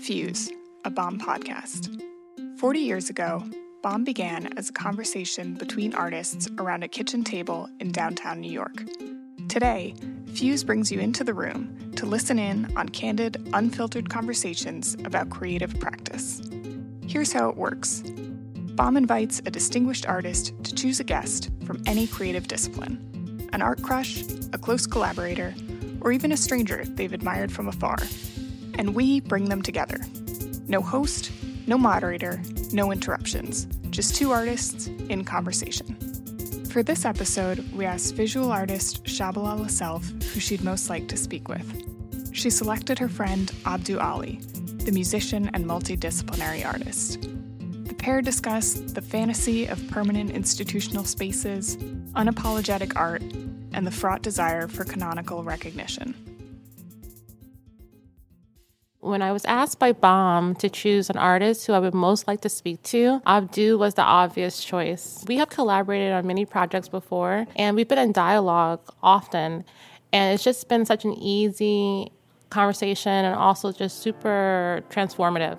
Fuse, a Bomb podcast. 40 years ago, Bomb began as a conversation between artists around a kitchen table in downtown New York. Today, Fuse brings you into the room to listen in on candid, unfiltered conversations about creative practice. Here's how it works. Bomb invites a distinguished artist to choose a guest from any creative discipline, an art crush, a close collaborator, or even a stranger they've admired from afar. And we bring them together. No host, no moderator, no interruptions, just two artists in conversation. For this episode, we asked visual artist Shabala Self who she'd most like to speak with. She selected her friend Abdu Ali, the musician and multidisciplinary artist. The pair discussed the fantasy of permanent institutional spaces, unapologetic art, and the fraught desire for canonical recognition. When I was asked by Bomb to choose an artist who I would most like to speak to, Abdu was the obvious choice. We have collaborated on many projects before, and we've been in dialogue often, and it's just been such an easy conversation and also just super transformative.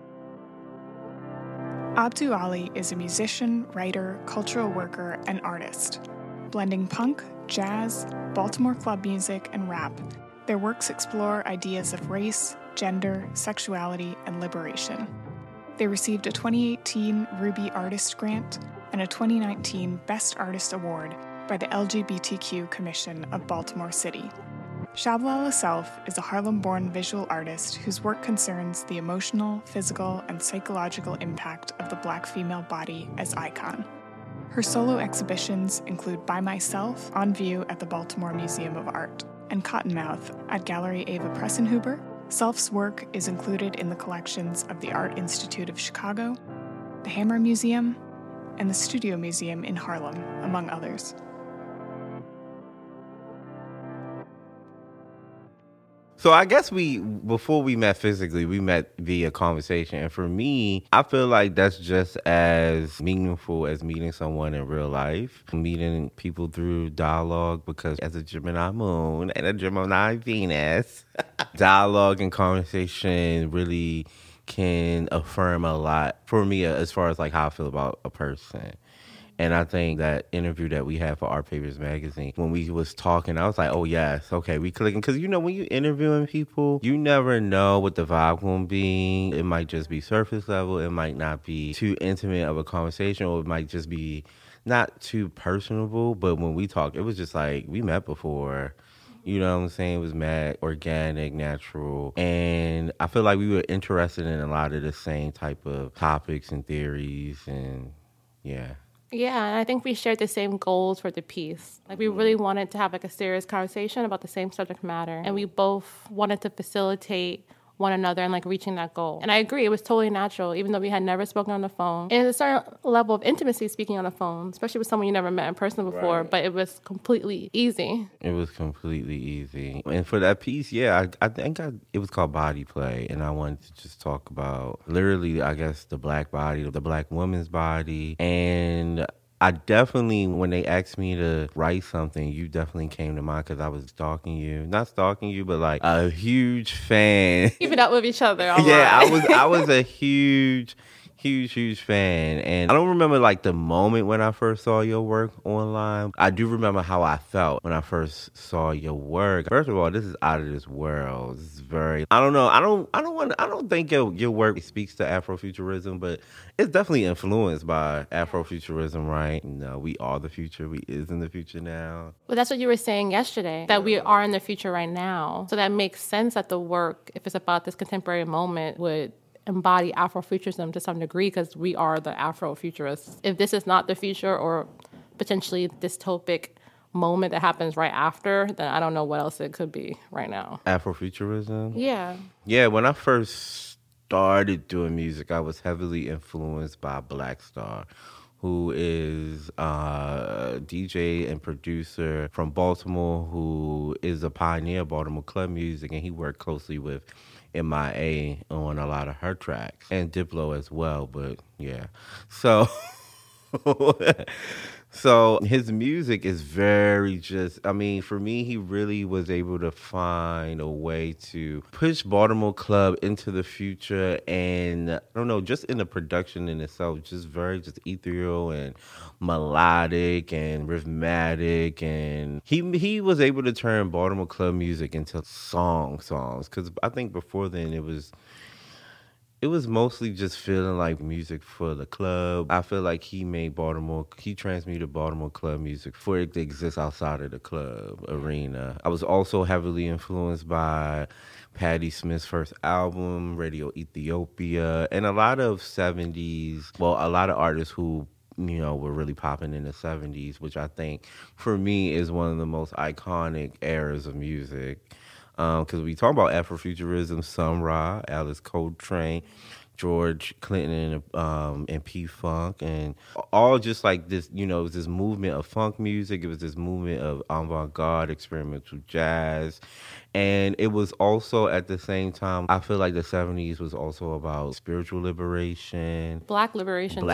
Abdu Ali is a musician, writer, cultural worker, and artist. Blending punk, jazz, Baltimore club music, and rap, their works explore ideas of race, gender, sexuality, and liberation. They received a 2018 Ruby Artist Grant and a 2019 Best Artist Award by the LGBTQ Commission of Baltimore City. Shabala Self is a Harlem-born visual artist whose work concerns the emotional, physical, and psychological impact of the Black female body as icon. Her solo exhibitions include By Myself, on view at the Baltimore Museum of Art, and Cottonmouth at Gallery Ava Pressenhuber. Self's work is included in the collections of the Art Institute of Chicago, the Hammer Museum, and the Studio Museum in Harlem, among others. So I guess before we met physically, we met via conversation. And for me, I feel like that's just as meaningful as meeting someone in real life. Meeting people through dialogue, because as a Gemini moon and a Gemini Venus, dialogue and conversation really can affirm a lot for me as far as like how I feel about a person. And I think that interview that we had for Art Papers Magazine, when we was talking, I was like, oh, yes, okay, we clicking. Because, you know, when you interviewing people, you never know what the vibe going to be. It might just be surface level. It might not be too intimate of a conversation, or it might just be not too personable. But when we talk, it was just like, we met before. You know what I'm saying? It was mad organic, natural. And I feel like we were interested in a lot of the same type of topics and theories. And, yeah. Yeah, and I think we shared the same goals for the piece. Like, we really wanted to have like a serious conversation about the same subject matter, and we both wanted to facilitate one another and like reaching that goal. And I agree, it was totally natural, even though we had never spoken on the phone. And there's a certain level of intimacy speaking on the phone, especially with someone you never met in person before, right. But it was completely easy. It was completely easy. And for that piece, yeah, I think it was called Body Play, and I wanted to just talk about literally, I guess, the Black body, the Black woman's body. And I definitely, when they asked me to write something, you definitely came to mind, because I was stalking you. Not stalking you, but like a huge fan. Keeping up with each other. Yeah, I was a huge fan. And I don't remember like the moment when I first saw your work online. I do remember how I felt when I first saw your work. First of all, this is out of this world. This is very, I don't know. I don't think your work speaks to Afrofuturism, but it's definitely influenced by Afrofuturism, right? You know, we are the future. We is in the future now. Well, that's what you were saying yesterday, that we are in the future right now. So that makes sense that the work, if it's about this contemporary moment, would embody Afrofuturism to some degree, because we are the Afrofuturists. If this is not the future, or potentially dystopic moment that happens right after, then I don't know what else it could be right now. Afrofuturism? Yeah. Yeah, when I first started doing music, I was heavily influenced by Black Star, who is a DJ and producer from Baltimore, who is a pioneer of Baltimore club music, and he worked closely with MIA on a lot of her tracks, and Diplo as well, but yeah. So So his music is very for me, he really was able to find a way to push Baltimore club into the future. And I don't know, just in the production in itself, just very just ethereal and melodic and rhythmic. And he was able to turn Baltimore club music into songs. Because I think before then it was mostly just feeling like music for the club. I feel like he transmuted Baltimore club music for it to exist outside of the club arena. I was also heavily influenced by Patti Smith's first album, Radio Ethiopia, and a lot of a lot of artists who were really popping in the 70s, which I think for me is one of the most iconic eras of music. Because we talk about Afrofuturism, Sun Ra, Alice Coltrane, George Clinton, and P-Funk, and all just like this, it was this movement of funk music. It was this movement of avant-garde experimental jazz. And it was also at the same time, I feel like the 70s was also about spiritual liberation. Black liberation.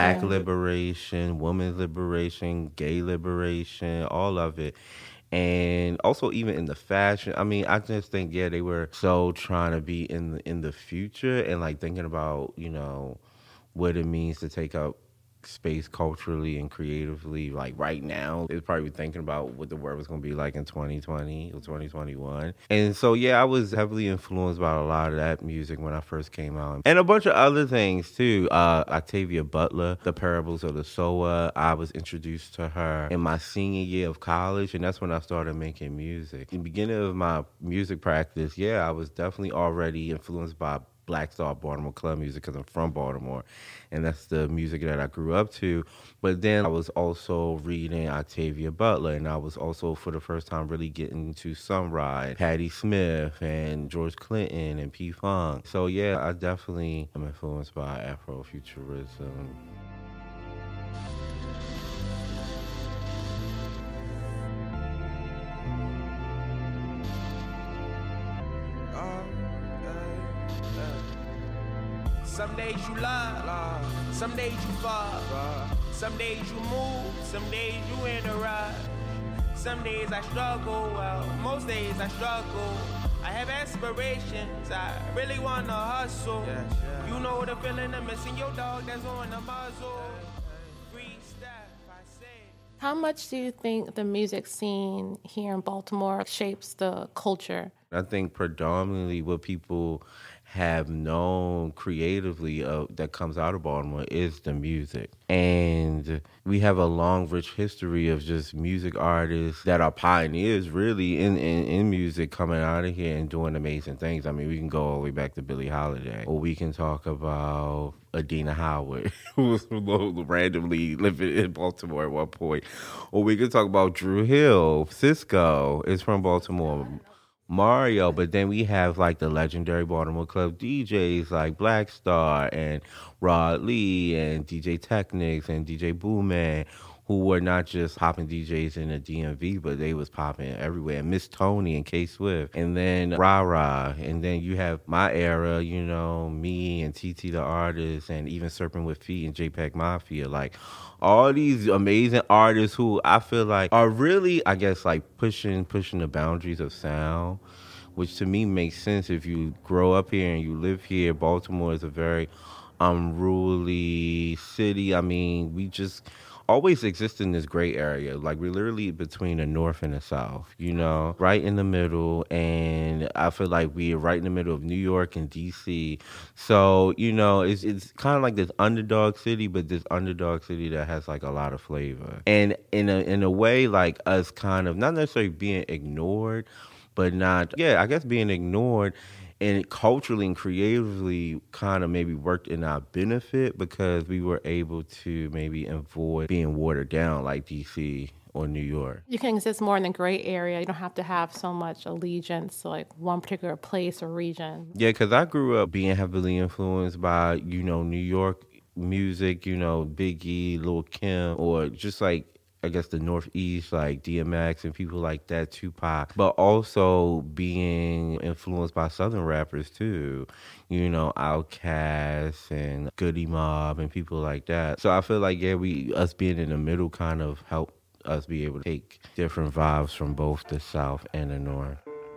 Women's liberation, gay liberation, all of it. And also even in the fashion, I just think, they were so trying to be in the future and like thinking about, what it means to take up space culturally and creatively. Like right now, they was probably thinking about what the world was going to be like in 2020 or 2021. And so, I was heavily influenced by a lot of that music when I first came out. And a bunch of other things too. Octavia Butler, The Parables of the Sower. I was introduced to her in my senior year of college, and that's when I started making music. In the beginning of my music practice, I was definitely already influenced by Black Star Baltimore club music because I'm from Baltimore, and that's the music that I grew up to. But then I was also reading Octavia Butler, and I was also for the first time really getting into Sun Ra, Patti Smith, and George Clinton, and P-Funk. So I definitely am influenced by Afrofuturism. Some days you love, some days you fall, some days you move, some days you in a rush. Some days I struggle, most days I struggle. I have aspirations, I really wanna hustle. You know the feeling of missing your dog that's on the muzzle. Free step, I say. How much do you think the music scene here in Baltimore shapes the culture? I think predominantly what people have known creatively that comes out of Baltimore is the music. And we have a long, rich history of just music artists that are pioneers, really, in music coming out of here and doing amazing things. We can go all the way back to Billie Holiday, or we can talk about Adina Howard, who was randomly living in Baltimore at one point. Or we could talk about Dru Hill. Cisco is from Baltimore. Mario, but then we have like the legendary Baltimore club DJs like Black Star and Rod Lee and DJ Technics and DJ Booman, who were not just popping DJs in the DMV, but they was popping everywhere. Miss Tony and K Swift, and then Ra, and then you have my era, me and TT the Artist, and even Serpent with Feet and JPEG Mafia, like all these amazing artists who I feel like are really, I guess, like pushing the boundaries of sound, which to me makes sense if you grow up here and you live here. Baltimore is a very unruly city. We just always exist in this gray area. Like we're literally between the north and the south, right in the middle. And I feel like we're right in the middle of New York and DC. So, it's kind of like this underdog city, but this underdog city that has like a lot of flavor. And in a way, like us kind of not necessarily being ignored, but being ignored, and culturally and creatively kind of maybe worked in our benefit because we were able to maybe avoid being watered down like DC or New York. You can exist more in the gray area. You don't have to have so much allegiance to like one particular place or region. Yeah, because I grew up being heavily influenced by, New York music, Biggie, Lil' Kim, or just like I guess, the Northeast, like DMX and people like that, Tupac, but also being influenced by Southern rappers too, you know, Outkast and Goody Mob and people like that. So I feel like, yeah, us being in the middle kind of helped us be able to take different vibes from both the South and the North.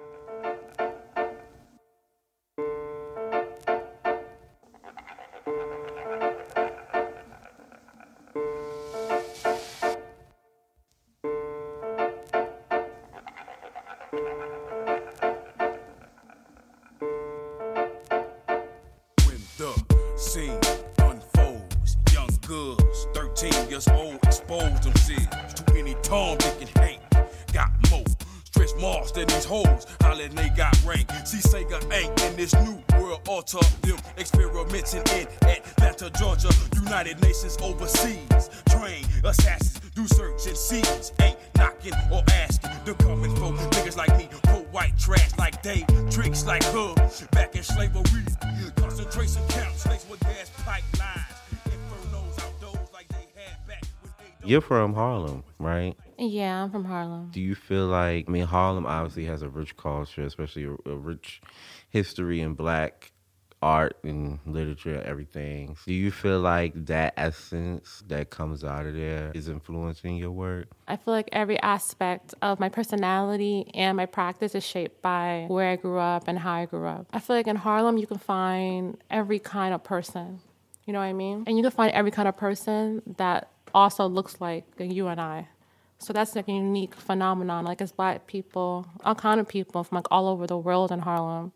Scene unfolds, young girls, 13 years old, exposed themselves to any Tom, Dick, and Hank. Got more stretch marks than these hoes, hollering they got rank. See, Sega ain't in this new world order. Them experimenting in Atlanta, Georgia, United Nations overseas. Train assassins, do search and seize. Ain't knocking or asking. They're coming for niggas like me, for white trash like they, tricks like her. Back in slavery, concentration camps, slaves with gas pipelines. Infernos outdoors like they had back when they. You're from Harlem, right? Yeah, I'm from Harlem. Do you feel like, I mean, Harlem obviously has a rich culture, especially a rich history in Black art and literature, everything. Do you feel like that essence that comes out of there is influencing your work? I feel like every aspect of my personality and my practice is shaped by where I grew up and how I grew up. I feel like in Harlem, you can find every kind of person. You know what I mean? And you can find every kind of person that also looks like you and I. So that's like a unique phenomenon. Like, as Black people, all kind of people from like all over the world in Harlem.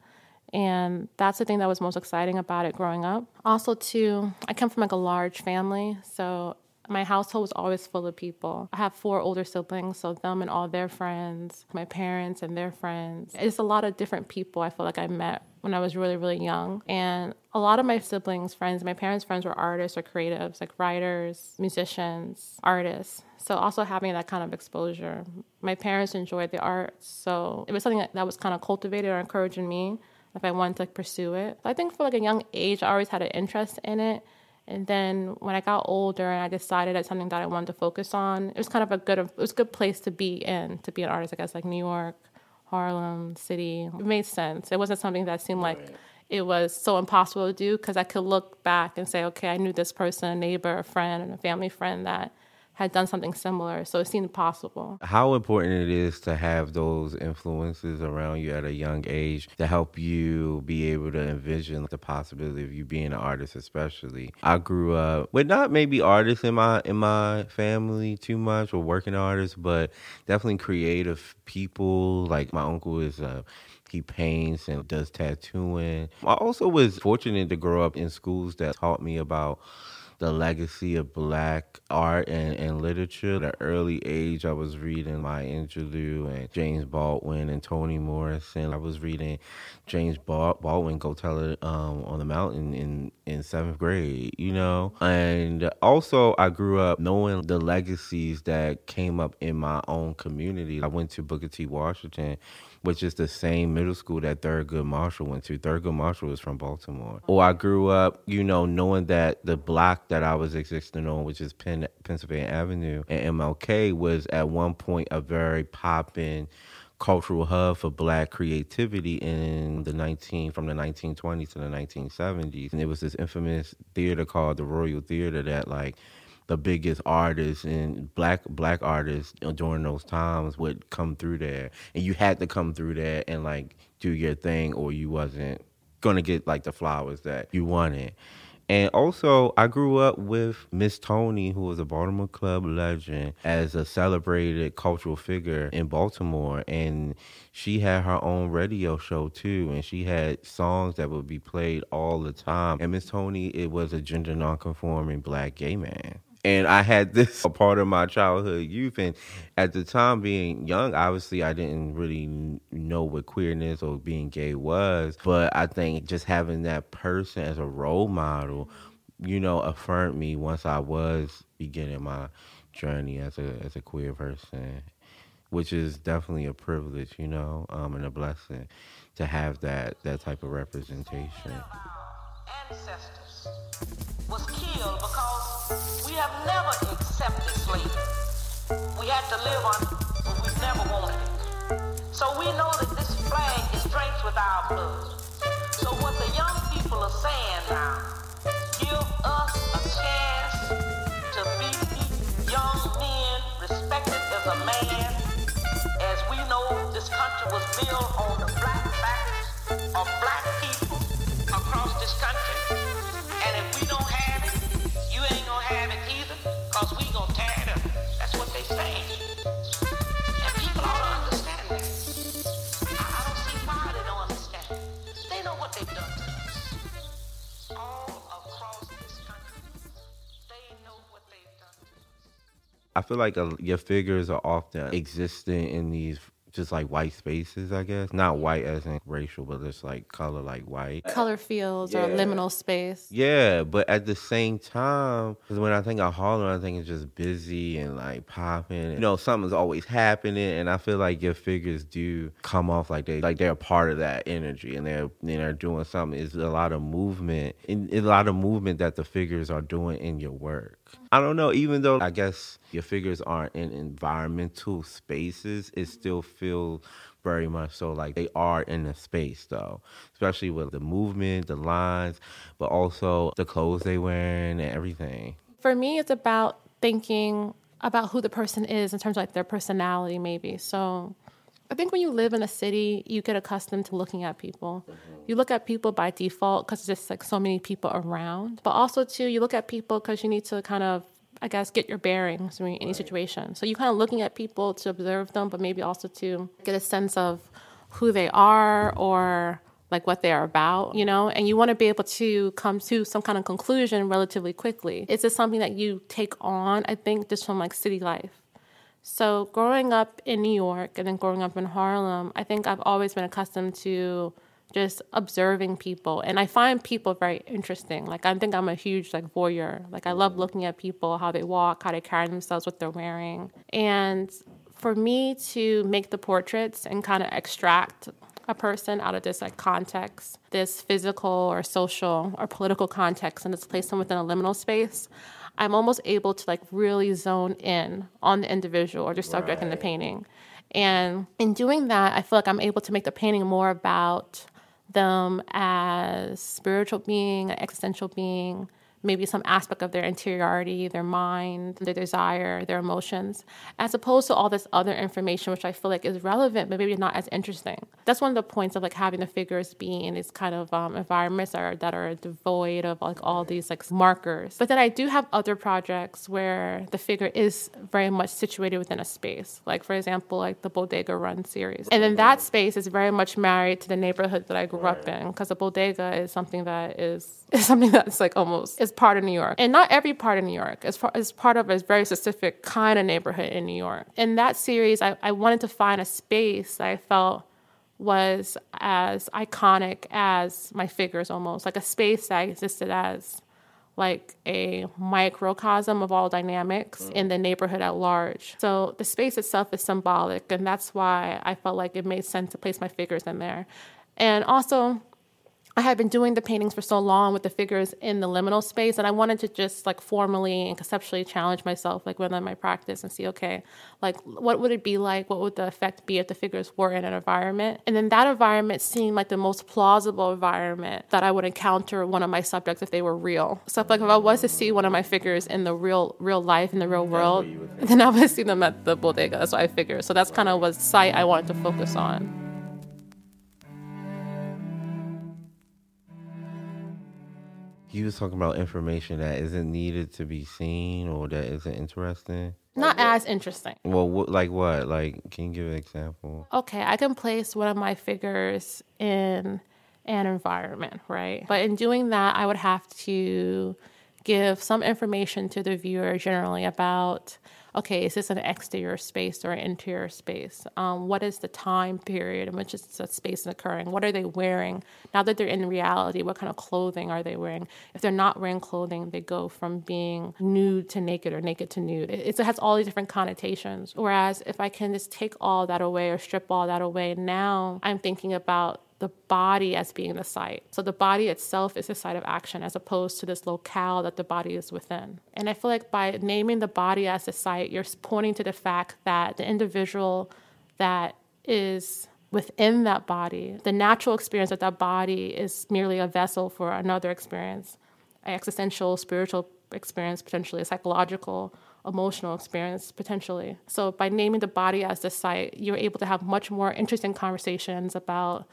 And that's the thing that was most exciting about it growing up. Also, too, I come from like a large family, so my household was always full of people. I have 4 older siblings, so them and all their friends, my parents and their friends. It's a lot of different people I feel like I met when I was really, really young. And a lot of my siblings' friends, my parents' friends were artists or creatives, like writers, musicians, artists. So also having that kind of exposure. My parents enjoyed the arts, so it was something that was kind of cultivated or encouraged in me if I wanted to like pursue it. I think for like a young age, I always had an interest in it. And then when I got older and I decided that's something that I wanted to focus on, it was kind of a good place to be in, to be an artist, I guess, like New York, Harlem, city. It made sense. It wasn't something that seemed like it was so impossible to do, because I could look back and say, okay, I knew this person, a neighbor, a friend, and a family friend that had done something similar, so it seemed possible. How important it is to have those influences around you at a young age to help you be able to envision the possibility of you being an artist, especially. I grew up with not maybe artists in my family too much, or working artists, but definitely creative people. Like my uncle he paints and does tattooing. I also was fortunate to grow up in schools that taught me about the legacy of Black art and literature. At an early age, I was reading Maya Angelou and James Baldwin and Toni Morrison. I was reading James Baldwin, Go Tell It on the Mountain in 7th grade, you know? And also, I grew up knowing the legacies that came up in my own community. I went to Booker T. Washington, which is the same middle school that Thurgood Marshall went to. Thurgood Marshall is from Baltimore. Or I grew up, you know, knowing that the block that I was existing on, which is Pennsylvania Avenue and MLK, was at one point a very poppin' cultural hub for Black creativity from the 1920s to the 1970s. And it was this infamous theater called the Royal Theater that, like, the biggest artists and black artists during those times would come through there. And you had to come through there and like do your thing, or you wasn't gonna get like the flowers that you wanted. And also, I grew up with Miss Tony, who was a Baltimore Club legend, as a celebrated cultural figure in Baltimore. And she had her own radio show, too. And she had songs that would be played all the time. And Miss Tony, it was a gender nonconforming Black gay man. And I had this a part of my childhood youth. And at the time, being young, obviously, I didn't really know what queerness or being gay was. But I think just having that person as a role model, you know, affirmed me once I was beginning my journey as a queer person, which is definitely a privilege, you know, and a blessing to have that type of representation. Ancestors was killed because we have never accepted slavery. We had to live on it, but we never wanted it. So we know that this flag is drenched with our blood. So what the young people are saying now, give us a chance to be young men respected as a man. As we know, this country was built on the black backs of black people across this country. And if we don't have it, you ain't gonna have it either, because we gonna tear it up. That's what they say. And people ought to understand that. I don't see why they don't understand. They know what they've done to us. All across this country, they know what they've done to us. I feel like your figures are often existing in these just like white spaces, I guess. Not white as in racial, but just like color, like white. Color fields or liminal space. Yeah, but at the same time, because when I think of Harlem, I think it's just busy and like popping. You know, something's always happening, and I feel like your figures do come off like they're a part of that energy, and they're doing something. It's a lot of movement, and a lot of movement that the figures are doing in your work. I don't know, even though I guess your figures aren't in environmental spaces, it still feels very much so like they are in a space, though, especially with the movement, the lines, but also the clothes they wearing and everything. For me, it's about thinking about who the person is in terms of like their personality, maybe. So I think when you live in a city, you get accustomed to looking at people. You look at people by default because there's just like so many people around. But also, too, you look at people because you need to kind of, I guess, get your bearings in any situation. So you're kind of looking at people to observe them, but maybe also to get a sense of who they are or like what they are about, you know? And you want to be able to come to some kind of conclusion relatively quickly. It's just something that you take on, I think, just from like city life. So growing up in New York and then growing up in Harlem, I think I've always been accustomed to just observing people. And I find people very interesting. Like, I think I'm a huge like voyeur. Like, I love looking at people, how they walk, how they carry themselves, what they're wearing. And for me to make the portraits and kind of extract a person out of this like context, this physical or social or political context, and just place them within a liminal space, I'm almost able to like really zone in on the individual or the subject in the painting. And in doing that, I feel like I'm able to make the painting more about them as spiritual being, an existential being, maybe some aspect of their interiority, their mind, their desire, their emotions, as opposed to all this other information, which I feel like is relevant, but maybe not as interesting. That's one of the points of like having the figures be in these kind of environments that are devoid of like all these like markers. But then I do have other projects where the figure is very much situated within a space. Like, for example, like the Bodega Run series. And then that space is very much married to the neighborhood that I grew up in, because the bodega is something that's like almost is part of New York. And not every part of New York. It's part of a very specific kind of neighborhood in New York. In that series, I wanted to find a space that I felt was as iconic as my figures almost. Like a space that existed as like a microcosm of all dynamics in the neighborhood at large. So the space itself is symbolic, and that's why I felt like it made sense to place my figures in there. And also, I had been doing the paintings for so long with the figures in the liminal space, and I wanted to just like formally and conceptually challenge myself like within my practice and see, okay, like what would it be like? What would the effect be if the figures were in an environment? And then that environment seemed like the most plausible environment that I would encounter one of my subjects if they were real. So like if I was to see one of my figures in the real life, in the real world, then I would see them at the bodega. That's what I figured. So that's kind of was site I wanted to focus on. You was talking about information that isn't needed to be seen or that isn't interesting. Not as interesting. Well, like what? Like, can you give an example? Okay, I can place one of my figures in an environment, right? But in doing that, I would have to give some information to the viewer generally about, okay, is this an exterior space or an interior space? What is the time period in which the space is occurring? What are they wearing? Now that they're in reality, what kind of clothing are they wearing? If they're not wearing clothing, they go from being nude to naked or naked to nude. It has all these different connotations. Whereas if I can just take all that away or strip all that away, now I'm thinking about the body as being the site. So the body itself is the site of action as opposed to this locale that the body is within. And I feel like by naming the body as the site, you're pointing to the fact that the individual that is within that body, the natural experience of that body is merely a vessel for another experience, an existential, spiritual experience, potentially a psychological, emotional experience, potentially. So by naming the body as the site, you're able to have much more interesting conversations about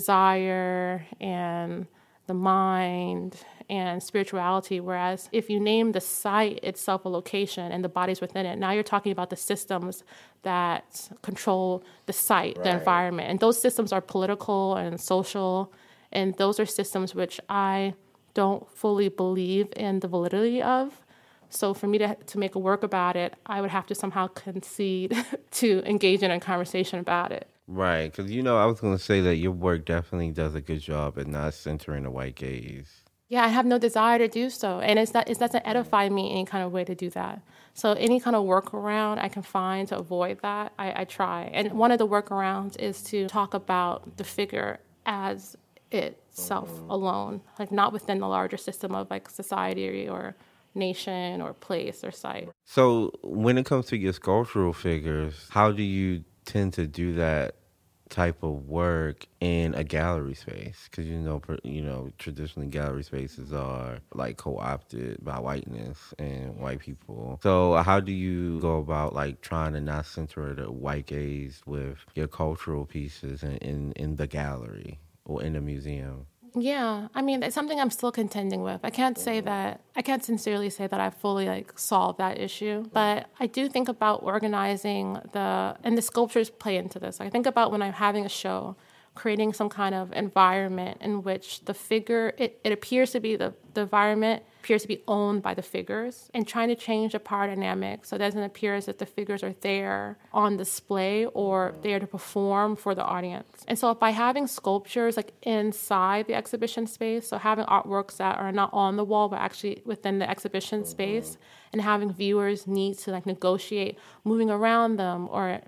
desire and the mind and spirituality. Whereas if you name the site itself a location and the body's within it, now you're talking about the systems that control the site, right, the environment. And those systems are political and social. And those are systems which I don't fully believe in the validity of. So for me to make a work about it, I would have to somehow concede to engage in a conversation about it. Right, because, I was going to say that your work definitely does a good job at not centering the white gaze. Yeah, I have no desire to do so. And it doesn't edify me any kind of way to do that. So any kind of workaround I can find to avoid that, I try. And one of the workarounds is to talk about the figure as itself alone, like not within the larger system of like society or nation or place or site. So when it comes to your sculptural figures, how do you tend to do that type of work in a gallery space? Because traditionally gallery spaces are like co-opted by whiteness and white people. So how do you go about like trying to not center the white gaze with your cultural pieces in the gallery or in the museum? Yeah, I mean, it's something I'm still contending with. I can't sincerely say that I've fully solved that issue, but I do think about organizing and the sculptures play into this. I think about when I'm having a show, creating some kind of environment in which the figure, it appears to be the environment appears to be owned by the figures, and trying to change the power dynamic so it doesn't appear as if the figures are there on display or there to perform for the audience. And so by having sculptures inside the exhibition space, so having artworks that are not on the wall but actually within the exhibition space, and having viewers need to negotiate moving around them or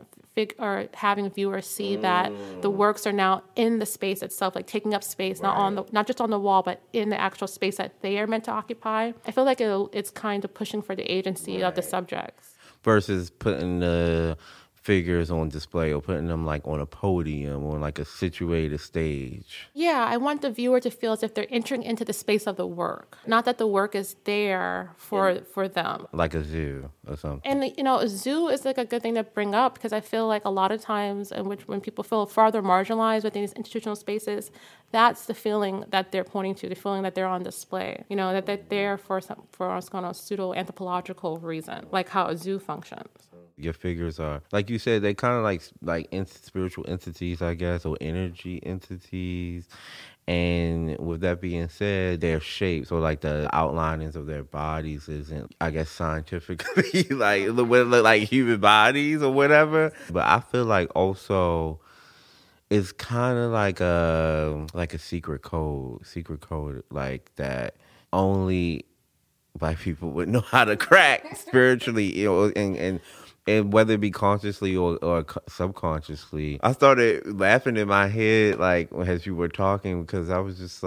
having viewers see that the works are now in the space itself, taking up space, not just on the wall, but in the actual space that they are meant to occupy. I feel like it's kind of pushing for the agency of the subjects. Versus putting the figures on display or putting them on a podium or a situated stage. Yeah, I want the viewer to feel as if they're entering into the space of the work, not that the work is there for them. Like a zoo or something. And a zoo is a good thing to bring up because I feel like a lot of times when people feel farther marginalized within these institutional spaces, that's the feeling that they're pointing to, the feeling that they're on display, that they're there for what's called a pseudo-anthropological reason, like how a zoo functions. Your figures are, like you said, they kind of like spiritual entities, I guess, or energy entities. And with that being said, their shapes or the outlinings of their bodies isn't, I guess, scientifically like human bodies or whatever. But I feel also it's kind of like a secret code that only Black people would know how to crack spiritually, and whether it be consciously or subconsciously. I started laughing in my head as you were talking because I was just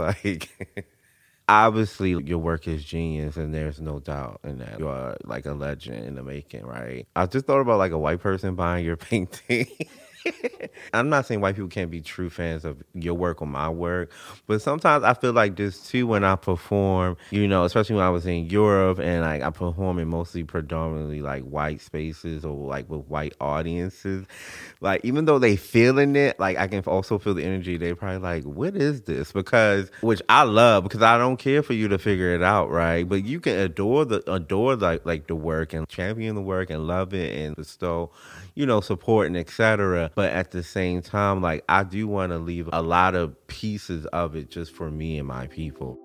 obviously your work is genius and there's no doubt in that. You are a legend in the making, right? I just thought about a white person buying your painting. I'm not saying white people can't be true fans of your work or my work, but sometimes I feel this too when I perform, especially when I was in Europe and I perform in mostly predominantly white spaces or with white audiences. Even though they feeling it, I can also feel the energy. They probably what is this? Which I love because I don't care for you to figure it out, right? But you can adore the work and champion the work and love it and bestow, support and etc. But at the same time, I do want to leave a lot of pieces of it just for me and my people.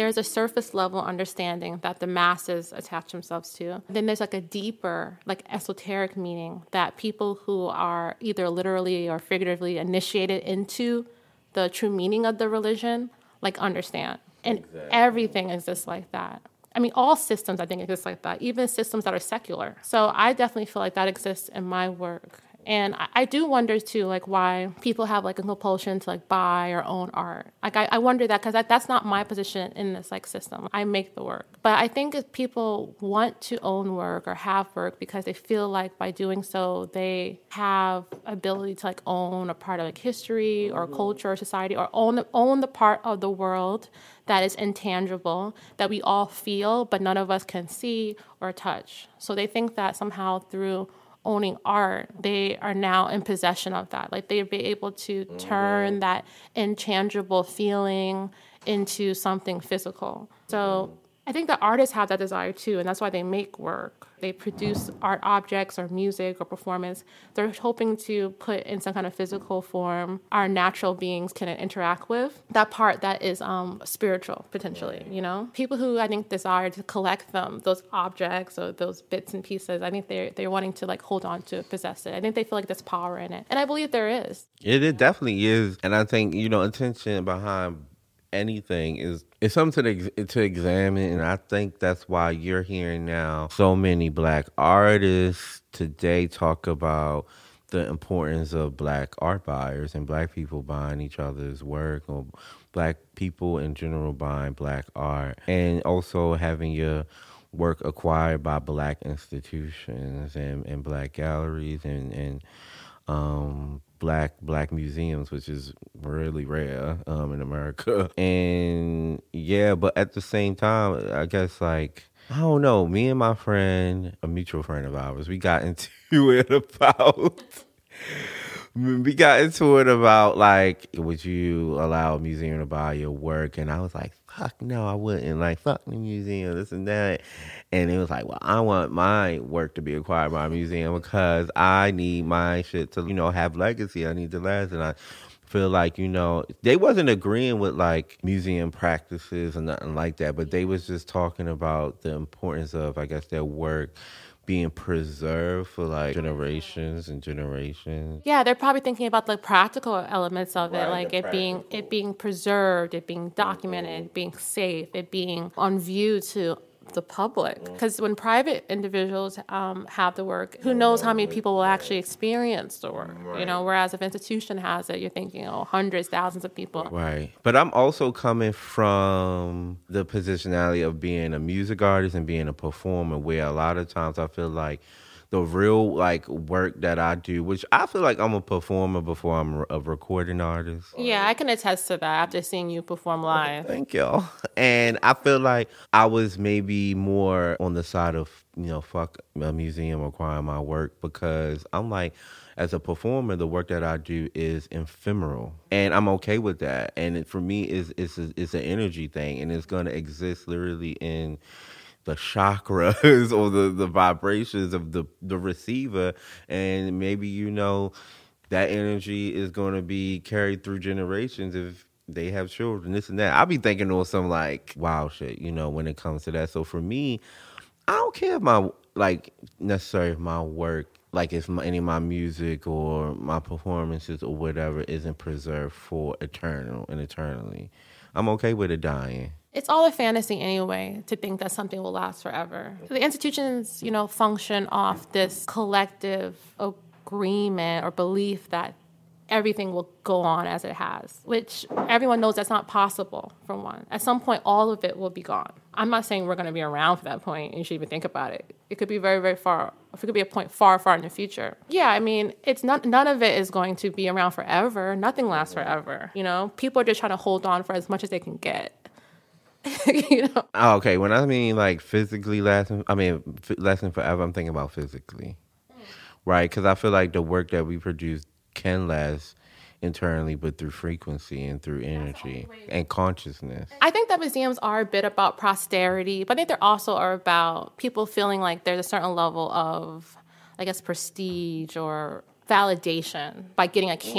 there's a surface level understanding that the masses attach themselves to. Then there's like a deeper, like esoteric meaning that people who are either literally or figuratively initiated into the true meaning of the religion, like understand. And everything exists like that. I mean, all systems, I think, exist like that, even systems that are secular. So I definitely feel like that exists in my work. And I do wonder, too, like, why people have, like, a compulsion to, like, buy or own art. Like, I wonder that, because that's not my position in this, like, system. I make the work. But I think if people want to own work or have work because they feel like by doing so, they have ability to, like, own a part of, like, history or culture or society, or own the part of the world that is intangible, that we all feel, but none of us can see or touch. So they think that somehow through owning art, they are now in possession of that. Like, they'd be able to turn that intangible feeling into something physical. So I think that artists have that desire too, and that's why they make work. They produce art objects or music or performance. They're hoping to put in some kind of physical form our natural beings can interact with. That part that is spiritual, potentially, you know? People who, I think, desire to collect them, those objects or those bits and pieces, I think they're wanting to, like, hold on to it, possess it. I think they feel like there's power in it. And I believe there is. It definitely is. And I think, intention behind anything is something to examine, and I think that's why you're hearing now so many Black artists today talk about the importance of Black art buyers and Black people buying each other's work, or Black people in general buying Black art, and also having your work acquired by Black institutions and Black galleries and Black museums, which is really rare in America. And yeah, but at the same time, I guess, like, I don't know, me and my friend, a mutual friend of ours, we got into it about like, would you allow a museum to buy your work? And I was like, fuck no, I wouldn't. Like, fuck the museum, this and that. And it was like, well, I want my work to be acquired by a museum because I need my shit to, have legacy. I need to last. And I feel like, they wasn't agreeing with, like, museum practices or nothing like that, but they was just talking about the importance of, I guess, their work being preserved for, like, generations and generations. Yeah, they're probably thinking about the practical elements of it, Right, like it being preserved, it being documented, it being safe, it being on view to the public. Because when private individuals have the work, who knows how many people will actually experience the work, whereas if an institution has it, you're thinking, hundreds, thousands of people. Right. But I'm also coming from the positionality of being a music artist and being a performer, where a lot of times I feel like the real, like, work that I do, which I feel like I'm a performer before I'm a recording artist. Yeah, I can attest to that after seeing you perform live. Thank y'all. And I feel like I was maybe more on the side of, fuck a museum acquiring my work, because I'm like, as a performer, the work that I do is ephemeral, and I'm okay with that. And for me, it's an energy thing, and it's going to exist literally in the chakras or the vibrations of the receiver. And maybe, that energy is going to be carried through generations if they have children, this and that. I'll be thinking of some, like, wow shit, when it comes to that. So for me, I don't care if my, like, necessarily if my work, like, if any of my music or my performances or whatever isn't preserved for eternally. I'm okay with it dying. It's all a fantasy anyway, to think that something will last forever. The institutions, function off this collective agreement or belief that everything will go on as it has, which everyone knows that's not possible, for one. At some point, all of it will be gone. I'm not saying we're going to be around for that point, and you should even think about it. It could be very, very far. It could be a point far, far in the future. Yeah, I mean, none of it is going to be around forever. Nothing lasts forever. People are just trying to hold on for as much as they can get. Oh, okay. When I mean, like, physically lasting forever, I'm thinking about physically, right? Because I feel like the work that we produce can last internally, but through frequency and through energy and consciousness. I think that museums are a bit about posterity, but I think they also are about people feeling like there's a certain level of, I guess, prestige or validation by getting the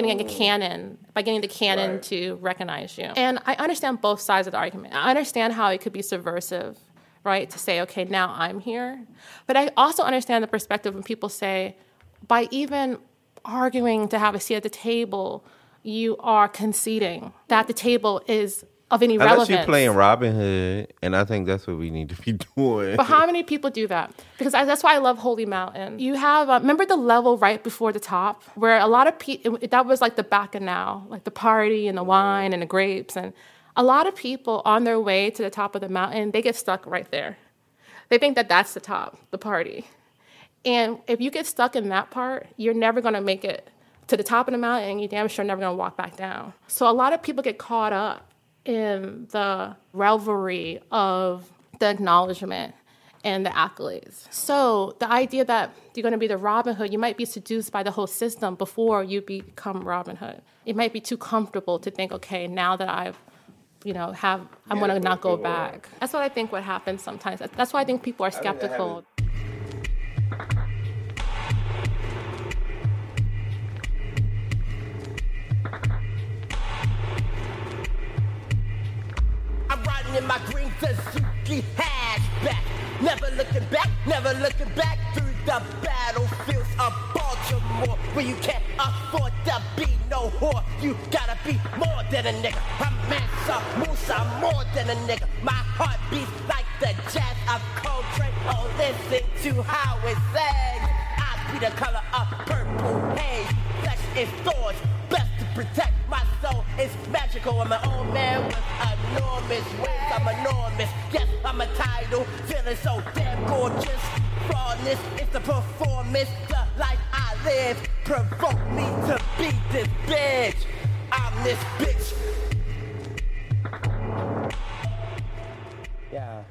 canon to recognize you. And I understand both sides of the argument. I understand how it could be subversive, right, to say, okay, now I'm here. But I also understand the perspective when people say, by even arguing to have a seat at the table, you are conceding that the table is of any relevance. Unless you're playing Robin Hood, and I think that's what we need to be doing. But how many people do that? Because that's why I love Holy Mountain. You have, remember the level right before the top, where a lot of people, that was like the bacchanal, like the party and the wine and the grapes. And a lot of people on their way to the top of the mountain, they get stuck right there. They think that that's the top, the party. And if you get stuck in that part, you're never going to make it to the top of the mountain, and you're damn sure never going to walk back down. So a lot of people get caught up in the revelry of the acknowledgement and the accolades. So the idea that you're going to be the Robin Hood, you might be seduced by the whole system before you become Robin Hood. It might be too comfortable to think, okay, now that I'm going to not go back. That's what I think what happens sometimes. That's why I think people are skeptical. In my green Suzuki hatchback, never looking back through the battlefields of Baltimore, where you can't afford to be no whore. You gotta be more than a nigga. I'm Mansa Musa, more than a nigga. My heart beats like the jazz of Coltrane. Oh, listen to how it sings. I be the color of purple haze. Flesh is thorns, best to protect my soul. It's magical. I'm an old man with enormous wings. I'm enormous. Yes, I'm a title. Feeling so damn gorgeous. Rawness is the performance. The life I live provoke me to be this bitch. I'm this bitch. Yeah.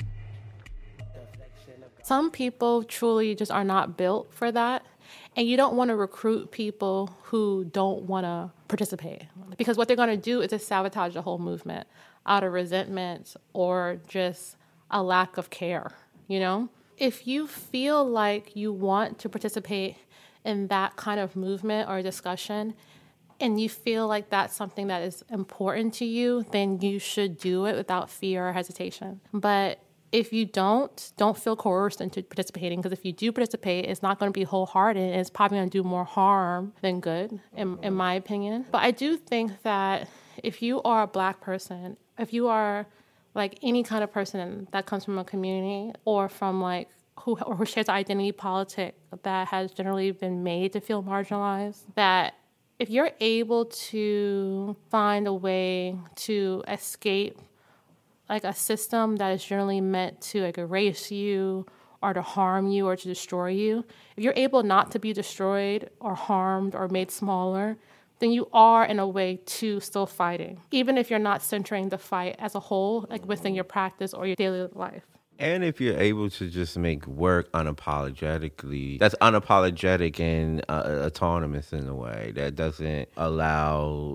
Some people truly just are not built for that. And you don't want to recruit people who don't want to participate. Because what they're going to do is just sabotage the whole movement out of resentment or just a lack of care, you know? If you feel like you want to participate in that kind of movement or discussion, and you feel like that's something that is important to you, then you should do it without fear or hesitation. But if you don't feel coerced into participating, because if you do participate, it's not going to be wholehearted, and it's probably going to do more harm than good, in my opinion. But I do think that if you are a Black person, if you are like any kind of person that comes from a community or from like who shares an identity politic that has generally been made to feel marginalized, that if you're able to find a way to escape like a system that is generally meant to like erase you or to harm you or to destroy you, if you're able not to be destroyed or harmed or made smaller, then you are in a way too still fighting, even if you're not centering the fight as a whole, like within your practice or your daily life. And if you're able to just make work unapologetically, that's unapologetic and autonomous in a way that doesn't allow,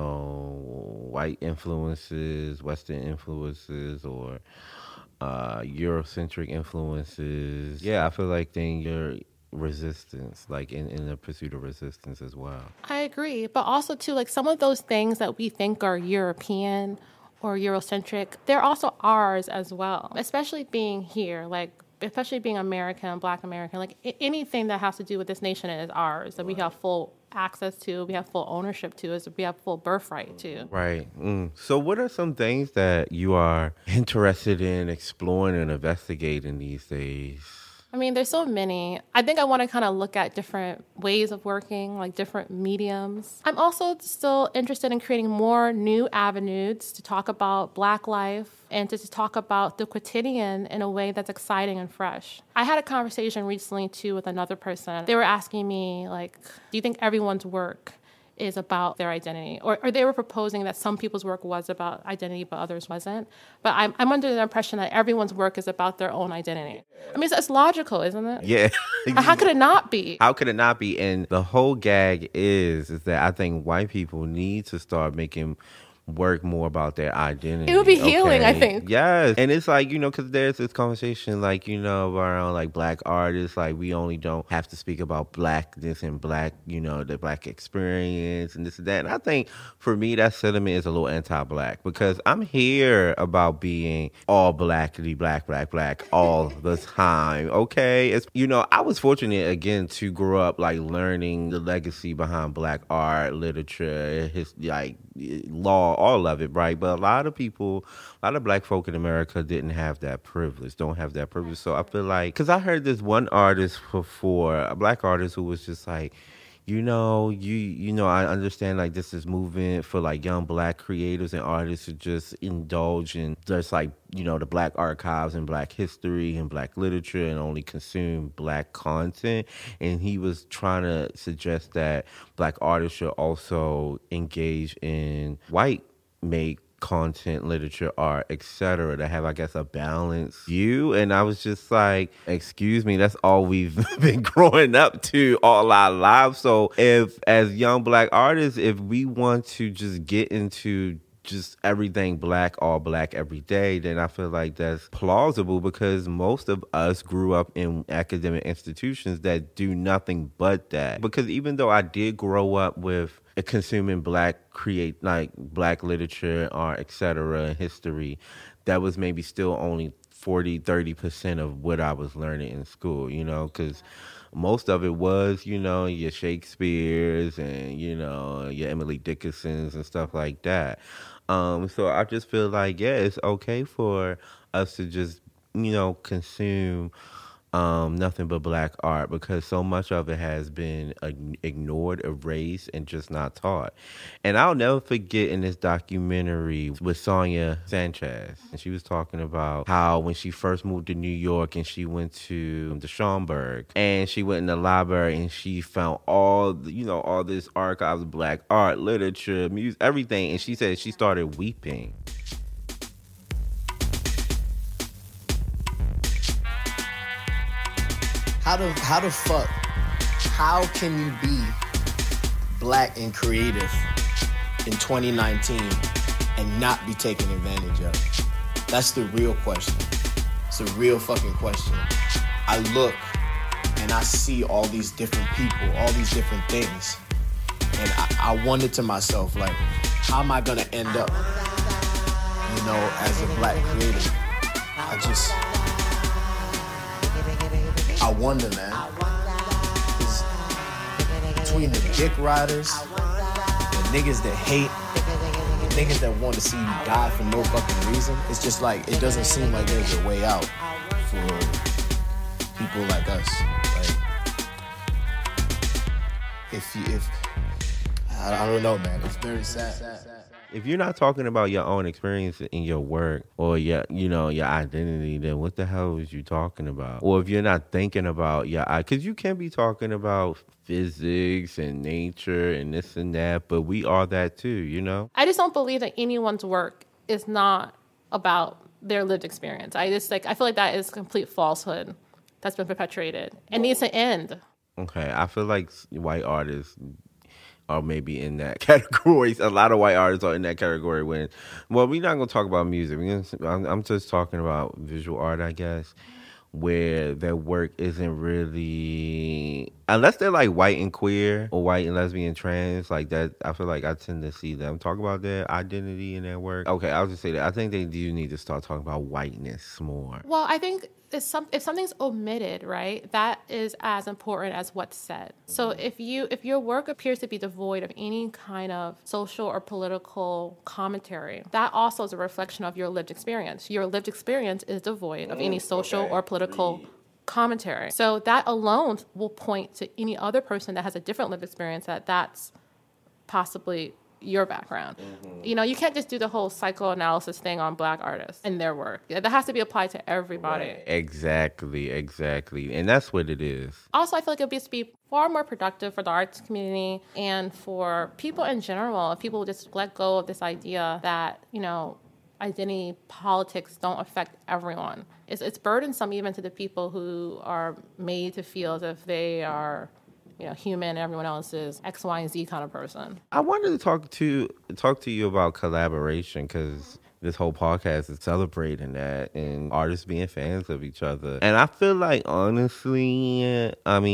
white influences, Western influences, or Eurocentric influences. Yeah, I feel like then you're resistance, like in the pursuit of resistance as well. I agree. But also, too, like some of those things that we think are European or Eurocentric, they're also ours as well, especially being here, especially being American and Black American. Like anything that has to do with this nation is ours, that we have full access to, we have full ownership to, we have full birthright to. Right. So what are some things that you are interested in exploring and investigating these days? I mean, there's so many. I think I want to kind of look at different ways of working, like different mediums. I'm also still interested in creating more new avenues to talk about Black life and to talk about the quotidian in a way that's exciting and fresh. I had a conversation recently, too, with another person. They were asking me, like, do you think everyone's work is about their identity? Or they were proposing that some people's work was about identity, but others wasn't. But I'm under the impression that everyone's work is about their own identity. I mean, it's logical, isn't it? Yeah. How could it not be? How could it not be? And the whole gag is that I think white people need to start making work more about their identity. It would be healing, I think. Yes. And it's like, because there's this conversation like, around like black artists, like we only don't have to speak about blackness and black, the black experience and this and that. And I think for me, that sentiment is a little anti-black because I'm here about being all blackity, black all the time. Okay. It's, I was fortunate again to grow up like learning the legacy behind black art, literature, like law, all of it, right? But a lot of black folk in America don't have that privilege. So I feel like, because I heard this one artist before, a black artist who was just like, I understand like this is movement for like young black creators and artists to just indulge in just like, the black archives and black history and black literature and only consume black content. And he was trying to suggest that black artists should also engage in white made content, literature, art, etc., to have, I guess, a balanced view. And I was just like, excuse me, that's all we've been growing up to all our lives. So if, as young black artists, if we want to just get into just everything black, all black every day, then I feel like that's plausible because most of us grew up in academic institutions that do nothing but that. Because even though I did grow up with consuming black literature, art, etc., and history, that was maybe still only 40-30% of what I was learning in school, because most of it was, your Shakespeare's and, your Emily Dickinson's and stuff like that. So I just feel like, yeah, it's okay for us to just, consume nothing but black art because so much of it has been ignored, erased, and just not taught. And I'll never forget in this documentary with Sonia Sanchez, and she was talking about how when she first moved to New York and she went to the Schomburg and she went in the library and she found all this archives of black art, literature, music, everything. And she said she started weeping. How can you be black and creative in 2019 and not be taken advantage of? That's the real question. It's a real fucking question. I look and I see all these different people, all these different things. And I wonder to myself, like, how am I gonna end up, as a black creative? I wonder, man. It's between the dick riders, the niggas that hate, the niggas that want to see you die for no fucking reason, it's just like, it doesn't seem like there's a way out for people like us. Like, I don't know, man. It's very sad. If you're not talking about your own experience in your work or your identity, then what the hell is you talking about? Or if you're not thinking about because you can be talking about physics and nature and this and that, but we are that too, I just don't believe that anyone's work is not about their lived experience. I feel like that is complete falsehood that's been perpetuated. It needs to end. Okay, I feel like white artists are maybe in that category. A lot of white artists are in that category we're not going to talk about music. I'm just talking about visual art, I guess, where their work isn't really, unless they're like white and queer or white and lesbian trans, like that. I feel like I tend to see them talk about their identity in their work. Okay, I'll just say that. I think they do need to start talking about whiteness more. Well, I think if something's omitted, right, that is as important as what's said. So if your work appears to be devoid of any kind of social or political commentary, that also is a reflection of your lived experience. Your lived experience is devoid of any social or political commentary. So that alone will point to any other person that has a different lived experience that's possibly your background. You can't just do the whole psychoanalysis thing on black artists and their work. That has to be applied to everybody. Right. Exactly. And that's what it is. Also, I feel like it would be far more productive for the arts community and for people in general if people would just let go of this idea that, identity politics don't affect everyone. It's burdensome even to the people who are made to feel as if they are human and everyone else is X, Y, and Z kind of person. I wanted to talk to you about collaboration because this whole podcast is celebrating that and artists being fans of each other. And I feel like, honestly,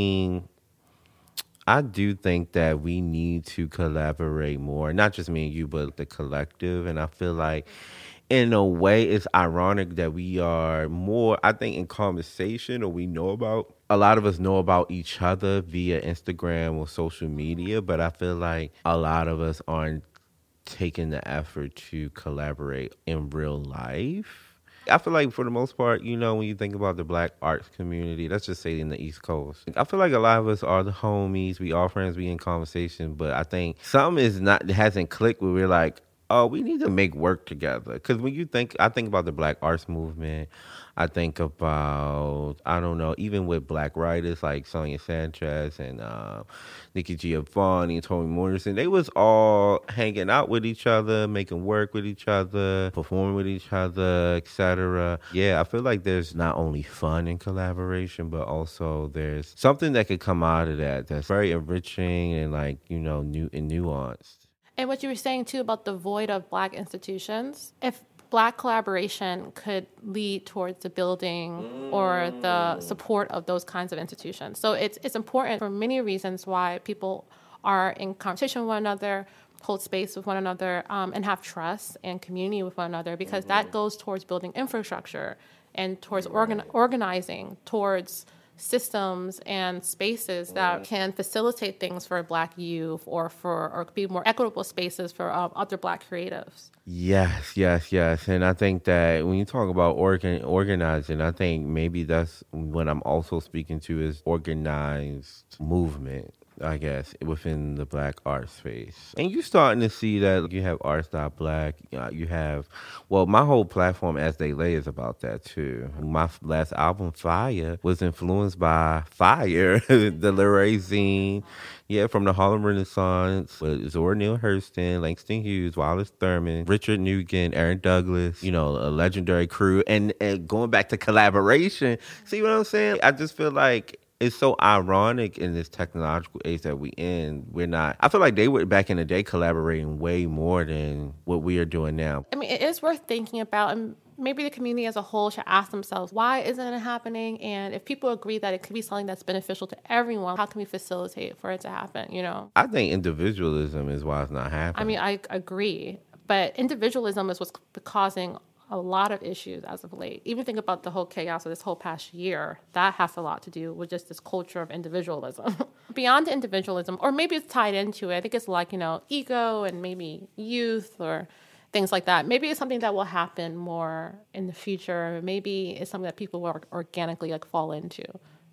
I do think that we need to collaborate more, not just me and you, but the collective. And I feel like, in a way, it's ironic that we are more, I think, in conversation, or a lot of us know about each other via Instagram or social media, but I feel like a lot of us aren't taking the effort to collaborate in real life. I feel like for the most part, when you think about the Black arts community, let's just say in the East Coast, I feel like a lot of us are the homies, we are friends, we in conversation, but I think something hasn't clicked where we're like, oh, we need to make work together. Because I think about the Black arts movement, I think about, I don't know, even with Black writers like Sonia Sanchez and Nikki Giovanni and Toni Morrison, they was all hanging out with each other, making work with each other, performing with each other, etc. Yeah, I feel like there's not only fun in collaboration, but also there's something that could come out of that that's very enriching and new and nuanced. And what you were saying, too, about the void of Black institutions, if Black collaboration could lead towards the building or the support of those kinds of institutions. So it's important for many reasons why people are in conversation with one another, hold space with one another, and have trust and community with one another, because that goes towards building infrastructure and towards organizing, towards systems and spaces that can facilitate things for Black youth or be more equitable spaces for other Black creatives. Yes. And I think that when you talk about organizing, I think maybe that's what I'm also speaking to is organized movement, I guess, within the Black art space. And you're starting to see that you have Arts.Black, you have, my whole platform, As They Lay, is about that too. My last album, Fire, was influenced by Fire, the Luray zine, from the Harlem Renaissance, with Zora Neale Hurston, Langston Hughes, Wallace Thurman, Richard Nugent, Aaron Douglas, a legendary crew. And going back to collaboration, see what I'm saying? I just feel like it's so ironic in this technological age that we in. I feel like they were back in the day collaborating way more than what we are doing now. I mean, it is worth thinking about, and maybe the community as a whole should ask themselves, why isn't it happening? And if people agree that it could be something that's beneficial to everyone, how can we facilitate for it to happen, I think individualism is why it's not happening. I mean, I agree. But individualism is what's causing a lot of issues as of late. Even think about the whole chaos of this whole past year. That has a lot to do with just this culture of individualism. Beyond individualism, or maybe it's tied into it, I think it's like, ego and maybe youth or things like that. Maybe it's something that will happen more in the future. Maybe it's something that people will organically fall into,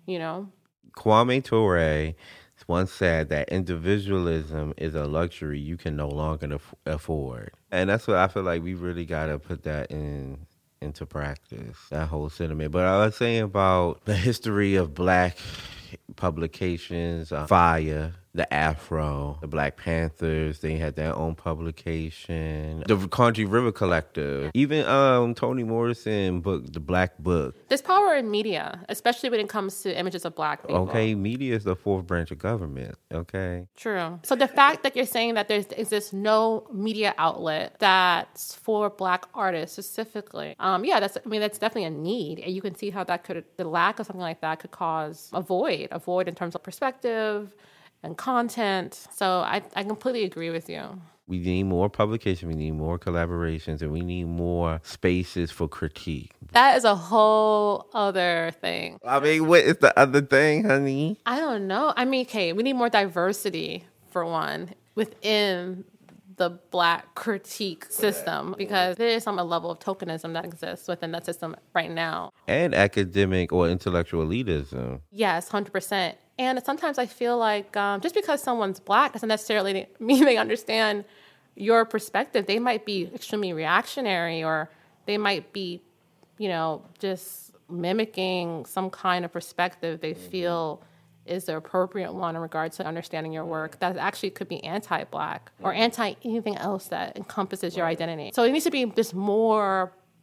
Kwame Ture once said that individualism is a luxury you can no longer afford. And that's what I feel like we really got to put that into practice, that whole sentiment. But I was saying about the history of Black publications, Fire, the Afro, the Black Panthers, they had their own publication, the Country River Collective, even Toni Morrison book, The Black Book. There's power in media, especially when it comes to images of Black people. Okay, media is the fourth branch of government, okay? True. So the fact that you're saying that there exists no media outlet that's for Black artists specifically, that's definitely a need. And you can see how the lack of something like that could cause a void in terms of perspective and content. So I completely agree with you. We need more publication, we need more collaborations, and we need more spaces for critique. That is a whole other thing. I mean, what is the other thing, honey? I don't know. I mean, okay, we need more diversity, for one, within the Black critique system, because there is some level of tokenism that exists within that system right now. And academic or intellectual elitism. Yes, 100%. And sometimes I feel like just because someone's Black doesn't necessarily mean they understand your perspective. They might be extremely reactionary, or they might be, just mimicking some kind of perspective they feel is the appropriate one in regards to understanding your work that actually could be anti-Black or anti anything else that encompasses your identity. So it needs to be just more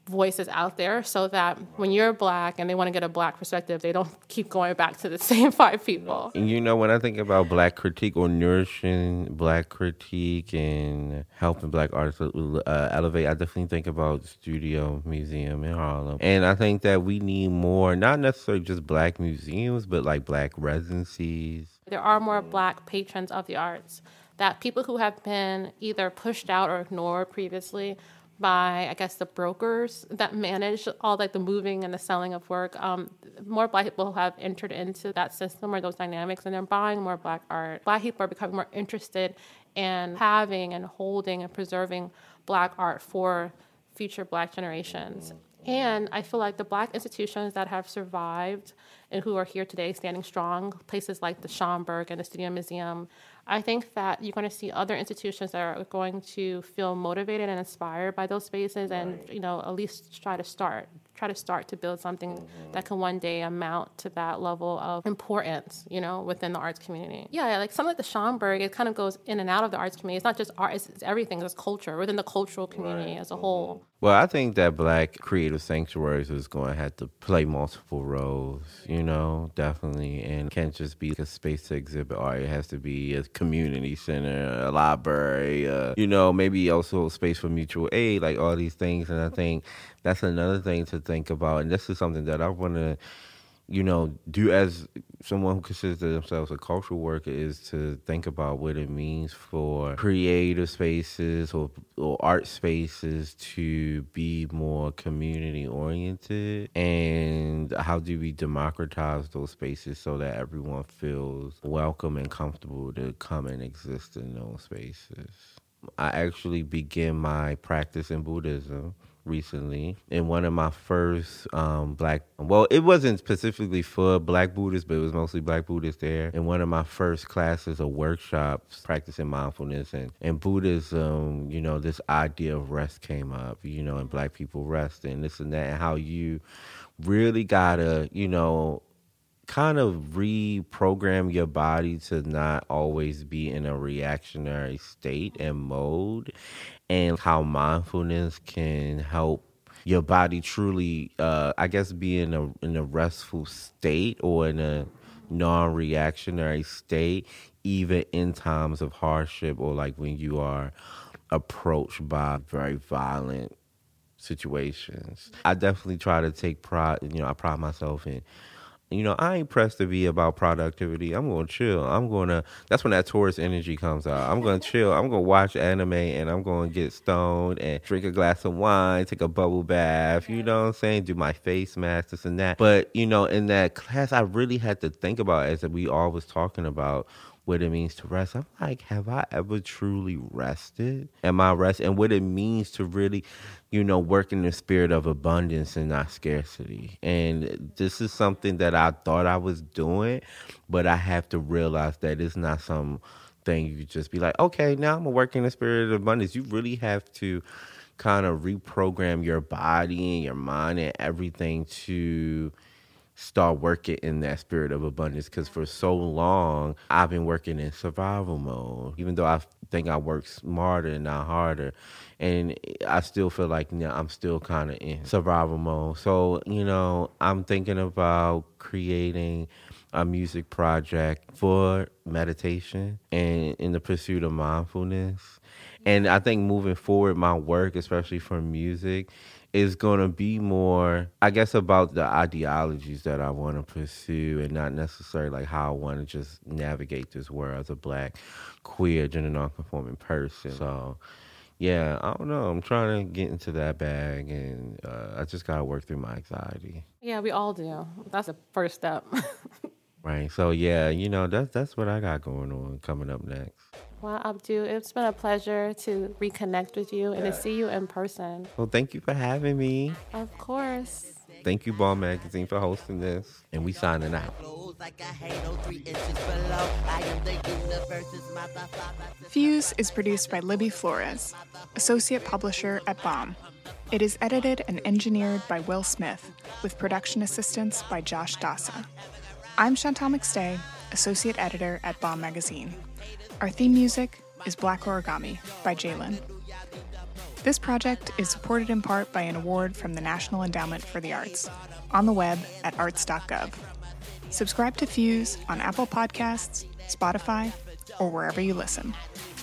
voices out there so that when you're Black and they want to get a Black perspective, they don't keep going back to the same 5 people. And you know, when I think about Black critique or nourishing Black critique and helping Black artists elevate, I definitely think about Studio Museum in Harlem. And I think that we need more, not necessarily just Black museums, but like Black residencies. There are more Black patrons of the arts, that people who have been either pushed out or ignored previously by, I guess, the brokers that manage all like the moving and the selling of work. More Black people have entered into that system or those dynamics, and they're buying more Black art. Black people are becoming more interested in having and holding and preserving Black art for future Black generations. And I feel like the Black institutions that have survived and who are here today standing strong, places like the Schomburg and the Studio Museum, I think that you're going to see other institutions that are going to feel motivated and inspired by those spaces and, you know, at least try to start to build something that can one day amount to that level of importance, you know, within the arts community. Yeah, like something like the Schomburg, it kind of goes in and out of the arts community. It's not just art, it's everything. It's culture within the cultural community as a whole. Well, I think that Black creative sanctuaries is going to have to play multiple roles, you know, definitely. And it can't just be a space to exhibit art. It has to be a community center, a library, you know, maybe also a space for mutual aid, like all these things. And I think that's another thing to think about. And this is something that I want to, you know, do as someone who considers themselves a cultural worker, is to think about what it means for creative spaces or art spaces to be more community oriented, and how do we democratize those spaces so that everyone feels welcome and comfortable to come and exist in those spaces. I actually began my practice in Buddhism recently, in one of my first it wasn't specifically for Black Buddhists, but it was mostly Black Buddhists there. In one of my first classes or workshops practicing mindfulness and Buddhism, you know, this idea of rest came up, you know, and Black people rest and this and that, and how you really gotta, you know, kind of reprogram your body to not always be in a reactionary state and mode, and how mindfulness can help your body truly, I guess, be in a restful state or in a non-reactionary state, even in times of hardship or like when you are approached by very violent situations. I definitely try to take pride, you know, I pride myself in, you know, I ain't pressed to be about productivity. I'm going to chill. That's when that Taurus energy comes out. I'm going to chill. I'm going to watch anime and I'm going to get stoned and drink a glass of wine, take a bubble bath, you know what I'm saying? Do my face mask, this and that. But, you know, in that class, I really had to think about, as we all was talking about, what it means to rest. I'm like, have I ever truly rested? Am I rest? And what it means to really, you know, work in the spirit of abundance and not scarcity. And this is something that I thought I was doing, but I have to realize that it's not something you just be like, okay, now I'm going to work in the spirit of abundance. You really have to kind of reprogram your body and your mind and everything to start working in that spirit of abundance, because for so long I've been working in survival mode, even though I think I work smarter and not harder, and I still feel like, you know, I'm still kind of in survival mode. So, you know, I'm thinking about creating a music project for meditation and in the pursuit of mindfulness. And I think moving forward, my work, especially for music, is going to be more, I guess, about the ideologies that I want to pursue, and not necessarily like how I want to just navigate this world as a Black, queer, gender non-conforming person. So, yeah, I don't know. I'm trying to get into that bag, and I just got to work through my anxiety. Yeah, we all do. That's the first step. Right. So, yeah, you know, that's what I got going on coming up next. Well, Abdu, it's been a pleasure to reconnect with you and to see you in person. Well, thank you for having me. Of course. Thank you, Ball Magazine, for hosting this. And we signing out. Fuse is produced by Libby Flores, associate publisher at Bomb. It is edited and engineered by Will Smith, with production assistance by Josh Dassa. I'm Chantal McStay, associate editor at Bomb Magazine. Our theme music is Black Origami by Jalen. This project is supported in part by an award from the National Endowment for the Arts, on the web at arts.gov. Subscribe to Fuse on Apple Podcasts, Spotify, or wherever you listen.